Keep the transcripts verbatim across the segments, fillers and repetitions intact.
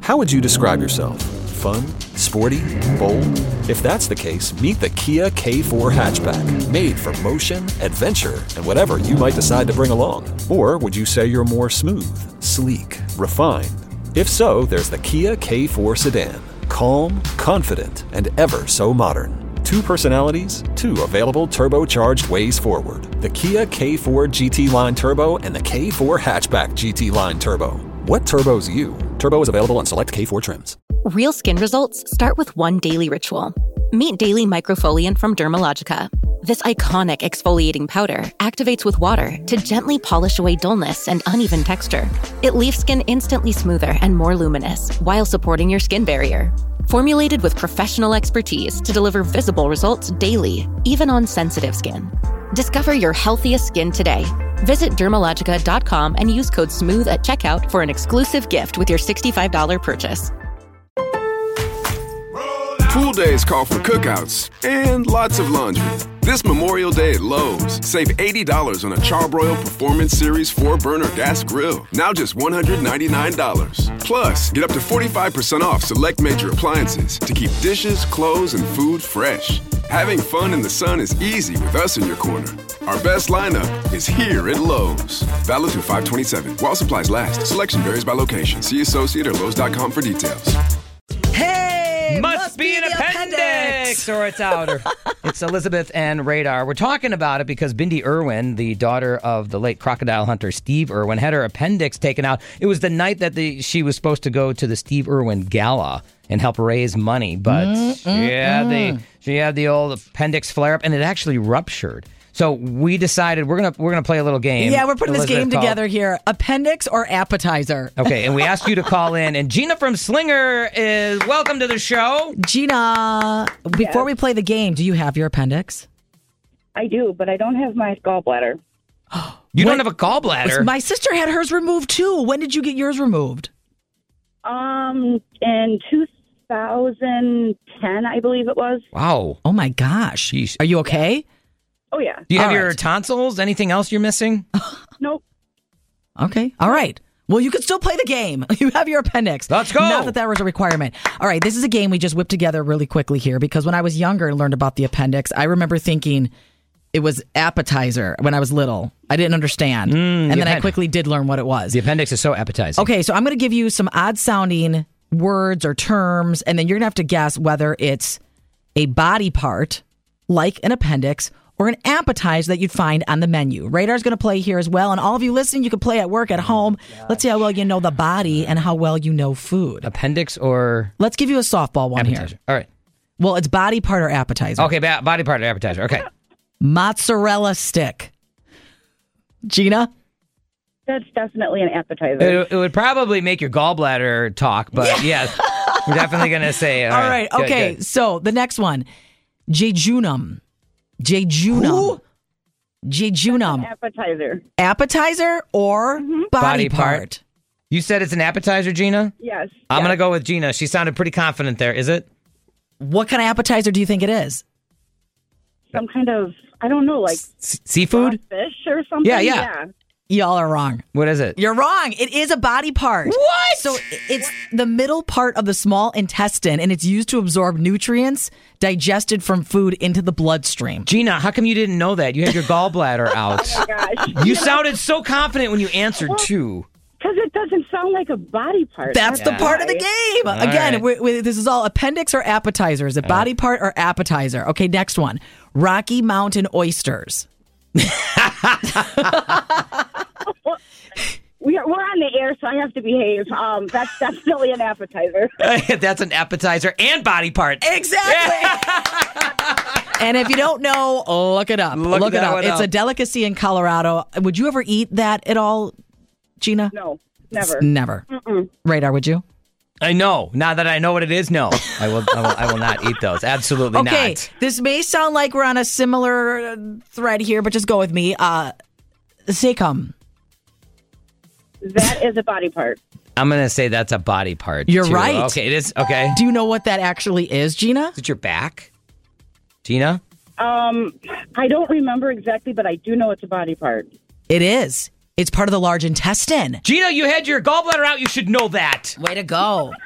How would you describe yourself? Fun? Sporty? Bold? If that's the case, meet the Kia K four hatchback. Made for motion, adventure, and whatever you might decide to bring along. Or would you say you're more smooth, sleek, refined? If so, there's the Kia K four sedan. Calm, confident, and ever so modern. Two personalities, two available turbocharged ways forward. The Kia K four G T Line Turbo and the K four Hatchback G T Line Turbo. What turbo's you? Turbo is available on select K four trims. Real skin results start with one daily ritual. Meet Daily Microfoliant from Dermalogica. This iconic exfoliating powder activates with water to gently polish away dullness and uneven texture. It leaves skin instantly smoother and more luminous while supporting your skin barrier. Formulated with professional expertise to deliver visible results daily, even on sensitive skin. Discover your healthiest skin today. Visit Dermalogica dot com and use code SMOOTH at checkout for an exclusive gift with your sixty-five dollars purchase. Pool days call for cookouts and lots of laundry. This Memorial Day at Lowe's, save eighty dollars on a Charbroil Performance Series four burner gas grill. Now just one hundred ninety-nine dollars. Plus, get up to forty-five percent off select major appliances to keep dishes, clothes, and food fresh. Having fun in the sun is easy with us in your corner. Our best lineup is here at Lowe's. Valid through five twenty-seven. While supplies last. Selection varies by location. See associate or Lowe's dot com for details. Hey! Must, must be, be an the appendix. appendix. Or it's out. Or it's Elizabeth and Radar. We're talking about it because Bindi Irwin, the daughter of the late crocodile hunter Steve Irwin, had her appendix taken out. It was the night that the, she was supposed to go to the Steve Irwin Gala and help raise money. But Mm, she, mm, had mm. the, she had the old appendix flare-up, and it actually ruptured. So we decided we're gonna we're gonna play a little game. Yeah, we're putting this Elizabeth game called- together here. Appendix or appetizer? Okay, and we asked you to call in, and Gina from Slinger is welcome to the show. Gina, before Yes. we play the game, do you have your appendix? I do, but I don't have my gallbladder. You When- don't have a gallbladder. My sister had hers removed too. When did you get yours removed? Um, in two thousand ten, I believe it was. Wow. Oh my gosh. Jeez. Are you okay? Oh, yeah. Do you have All your right. tonsils? Anything else you're missing? Nope. Okay. All right. Well, you can still play the game. You have your appendix. Let's go. Not that that was a requirement. All right. This is a game we just whipped together really quickly here because when I was younger and learned about the appendix, I remember thinking it was appetizer when I was little. I didn't understand. Mm, and the then I append- quickly did learn what it was. The appendix is so appetizing. Okay. So I'm going to give you some odd sounding words or terms, and then you're going to have to guess whether it's a body part like an appendix or an appetizer that you'd find on the menu. Radar's going to play here as well. And all of you listening, you can play at work, at home. Let's see how well you know the body and how well you know food. Appendix or Let's give you a softball one appetizer? here. All right. Well, it's body part or appetizer. Okay, ba- body part or appetizer. Okay. Mozzarella stick. Gina? That's definitely an appetizer. It, it would probably make your gallbladder talk, but yes, we're definitely going to say. All right. good, Okay. good. So the next one. Jejunum. Jejunum. Jejunum. Appetizer. Appetizer or body, Body part? part. You said it's an appetizer, Gina? Yes. I'm yes. going to go with Gina. She sounded pretty confident there. Is it? What kind of appetizer do you think it is? Some kind of, I don't know, like S- seafood? fish or something. Yeah, yeah. Y'all are wrong. What is it? You're wrong. It is a body part. What? So it's the middle part of the small intestine, and it's used to absorb nutrients digested from food into the bloodstream. Gina, how come you didn't know that? You had your gallbladder out. Oh, gosh. You sounded so confident when you answered, too. Because it doesn't sound like a body part. That's the Yeah. part of the game. All Again, right. we we- this is all appendix or appetizer. Is it body part or appetizer? Okay, next one. Rocky Mountain oysters. We are, we're on the air, so I have to behave. Um, that's definitely an appetizer. That's an appetizer and body part. Exactly. And if you don't know, look it up. Look Look, it that up. one It's up. a delicacy in Colorado. Would you ever eat that at all, Gina? No, never. Never. Mm-mm. Radar, would you? I know. Now that I know what it is, no. I will I will, I will not eat those. Absolutely Okay, not. this may sound like we're on a similar uh, thread here, but just go with me. Uh, Secum. That is a body part. I'm going to say that's a body part. You're too. right. Okay, it is. Okay. Do you know what that actually is, Gina? Is it your back? Gina? Um, I don't remember exactly, but I do know it's a body part. It is. It's part of the large intestine. Gina, you had your gallbladder out. You should know that. Way to go.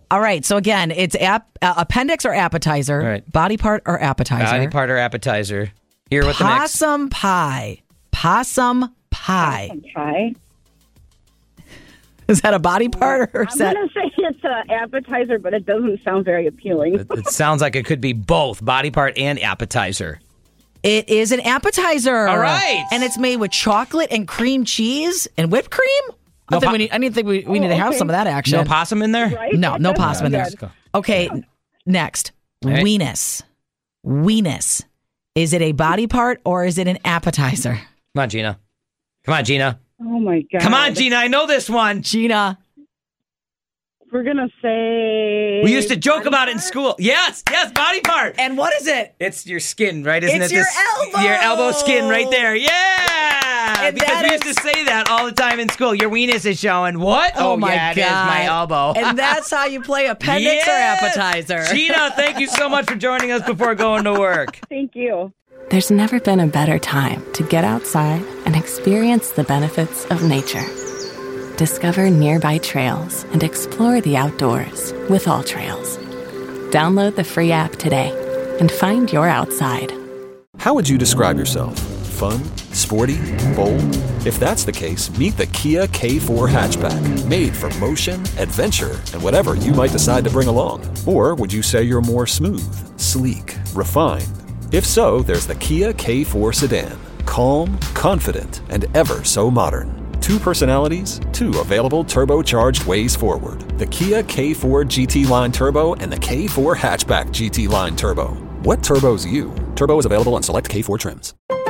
All right. So again, it's ap- uh, appendix or appetizer, All right. body part or appetizer. Body part or appetizer. Here with the next. Possum pie. Possum pie. Hi. Is that a body part or is I'm that? going to say it's an appetizer, but it doesn't sound very appealing. It, it sounds like it could be both body part and appetizer. It is an appetizer. All right. And it's made with chocolate and cream cheese and whipped cream. I, No think po- we need, I didn't think we, we need to have okay. some of that action. No possum in there? Right? No, no That possum in there. sounds good. Okay, next. right. Weenus. Weenus. Is it a body part or is it an appetizer? Come on, Gina. Come on, Gina. Oh, my God. Come on, Gina. I know this one. Gina. We're going to say... We used to joke body about it in part? school. Yes, yes, body part. And what is it? It's your skin, right? Isn't It's it your this- elbow. Your elbow skin right there. Yeah. And because that we used is- to say that all the time in school. Your weenus is showing. What? Oh, my yeah, God. it is my elbow. And that's how you play appendix Yes! or appetizer. Gina, thank you so much for joining us before going to work. Thank you. There's never been a better time to get outside and experience the benefits of nature. Discover nearby trails and explore the outdoors with All Trails. Download the free app today and find your outside. How would you describe yourself? Fun? Sporty? Bold? If that's the case, meet the Kia K four hatchback. Made for motion, adventure, and whatever you might decide to bring along. Or would you say you're more smooth, sleek, refined? If so, there's the Kia K four sedan. Calm, confident, and ever so modern. Two personalities, two available turbocharged ways forward. The Kia K four G T Line Turbo and the K four Hatchback G T Line Turbo. What turbo's you? Turbo is available on select K four trims.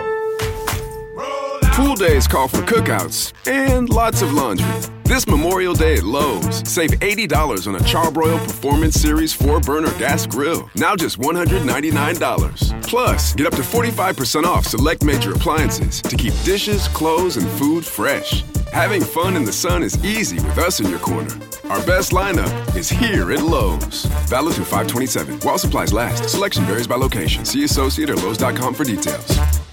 Pool days call for cookouts and lots of laundry. This Memorial Day at Lowe's, save eighty dollars on a Charbroil Performance Series four burner gas grill. Now just one hundred ninety-nine dollars. Plus, get up to forty-five percent off select major appliances to keep dishes, clothes, and food fresh. Having fun in the sun is easy with us in your corner. Our best lineup is here at Lowe's. Valid through five twenty-seven. While supplies last. Selection varies by location. See associate or Lowe's dot com for details.